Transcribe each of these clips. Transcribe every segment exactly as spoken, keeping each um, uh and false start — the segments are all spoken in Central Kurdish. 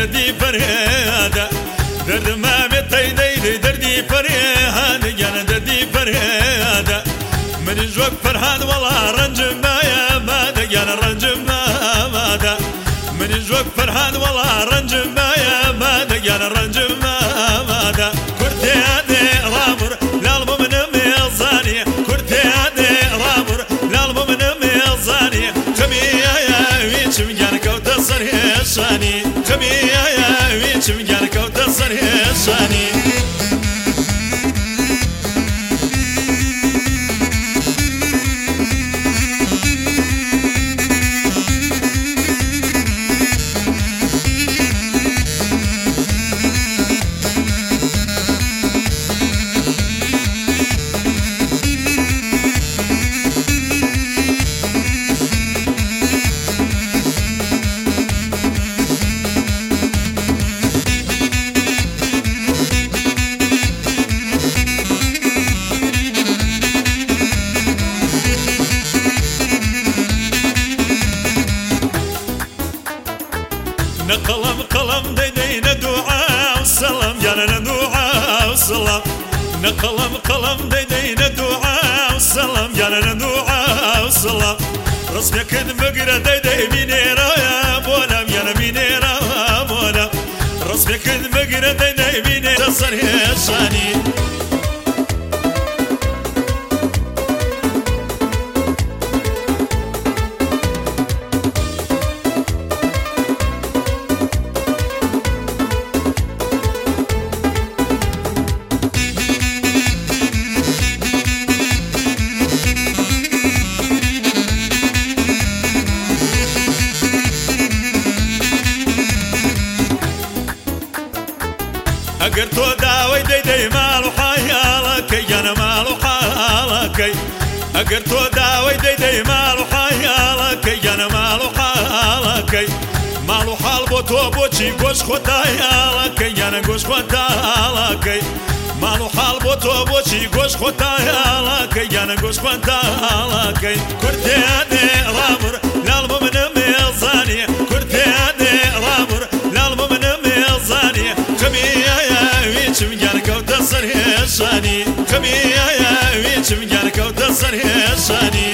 دردي فرهادا درد ما بتيدي دردي فرهادا يا دردي فرهادا من جوك فرهاد والله رنجم ما يا مادا يا رنجم ما مادا من جوك فرهاد والله رنجم ما يا مادا يا رنجم ما مادا كرتي هادي رامر لالبو من ميزاني كرتي هادي رامر لالبو من ميزاني كمي يا ويتش مجانك وتصر هشاني كمي يا ويتش مجانك وتصر هشاني قلم قلم ديدينا دعاء وسلام يا دعاء وسلام نقلم قلم ديدينا دعاء وسلام يا دعاء وسلام رسمك المقرة ديدي بينيرا يا بولام يا بينيرا يا بولام رسمك المقرة ديدي بينيرا صار هشاني اگر تو داوي ديدي مالو حيالك يا مالو حالك اگر تو داوي ديدي مالو حيالك يا مالو حالك مالو حال بو تو بوچي گوش خدايالك يا گوش خدايالك مالو حال بو تو بوچي گوش خدايالك يا گوش خدايالك كرتي هادي رامر لالبو من ميزاني كرتي هادي رامر لالبو من ميزاني كمي مجانك وتصر هشاني كمي يا ويتش مجانك وتصر هشاني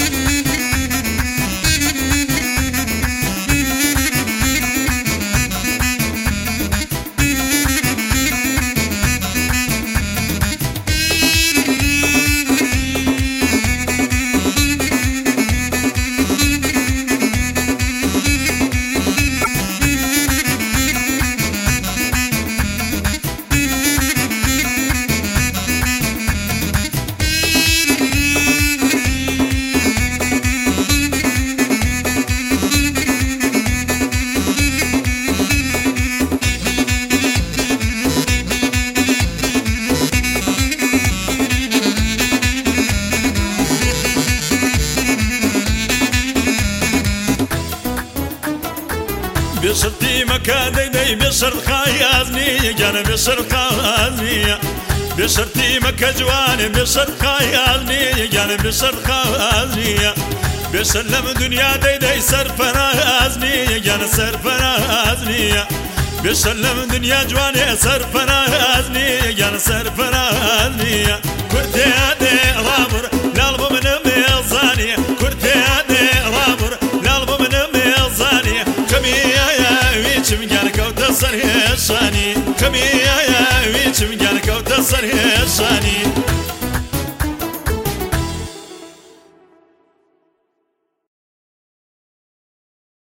بشرتي مكان ديدي بشرت خايزني جانا بشرت خايزني بشرتي مكا جواني بشرت خايزني جانا بشرت خايزني بسلم دنيا ديدي سرفرازني جانا سرفرازني بسلم دنيا جواني سرفرازني جانا سرفرازني كرتي هادي رامر لالبو من ميزاني كرتي هادي رامر لالبو من ميزاني كمي يا ويتش مجانك وتصر هشاني كمي يا ويتش مجانك وتصر هشاني